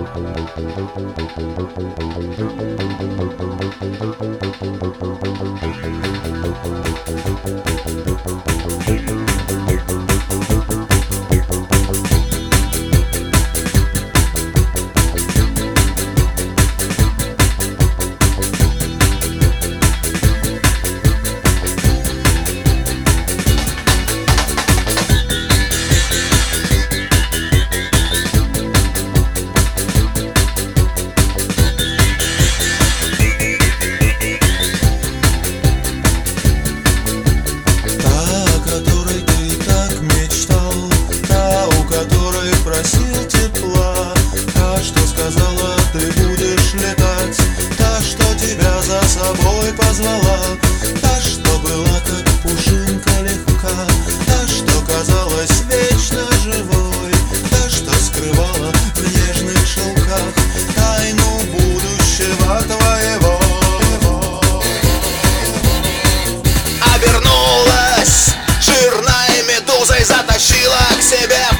Просил тепла, та, что сказала, ты будешь летать, та, что тебя за собой позвала, та, что была как пушинка легка, та, что казалась вечно живой, та, что скрывала в нежных шелках тайну будущего твоего. Обернулась жирной медузой, затащила к себе